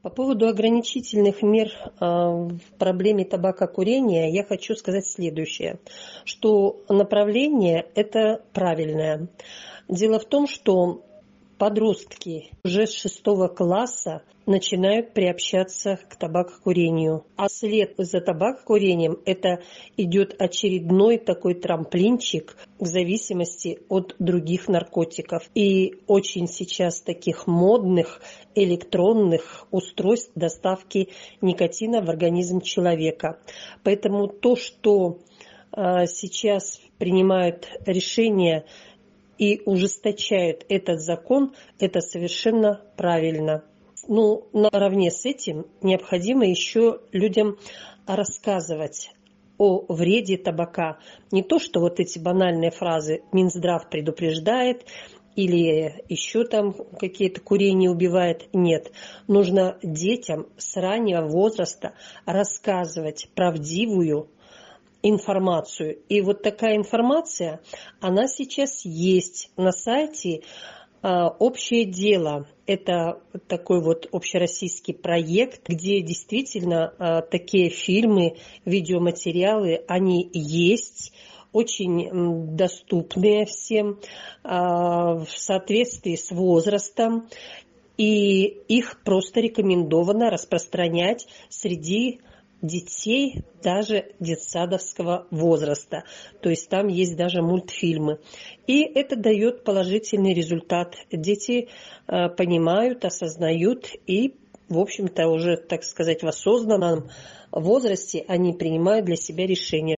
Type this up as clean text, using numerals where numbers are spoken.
По поводу ограничительных мер в проблеме табакокурения я хочу сказать следующее, что направление это правильное. Дело в том, что подростки уже с 6 класса начинают приобщаться к табакокурению. А след за табакокурением это идет очередной такой трамплинчик к зависимости от других наркотиков. И очень сейчас таких модных электронных устройств доставки никотина в организм человека. Поэтому то, что сейчас принимают решения и ужесточают этот закон, это совершенно правильно. Наравне с этим необходимо еще людям рассказывать о вреде табака. Не то, что вот эти банальные фразы «Минздрав предупреждает» или еще там какие-то курение убивает. Нет, нужно детям с раннего возраста рассказывать правдивую информацию. И вот такая информация, она сейчас есть на сайте «Общее дело». Это такой вот общероссийский проект, где действительно такие фильмы, видеоматериалы, они есть, очень доступные всем в соответствии с возрастом. И их просто рекомендовано распространять среди детей даже детсадовского возраста. То есть там есть даже мультфильмы. И это дает положительный результат. Дети понимают, осознают и, в общем-то, уже, так сказать, в осознанном возрасте они принимают для себя решения.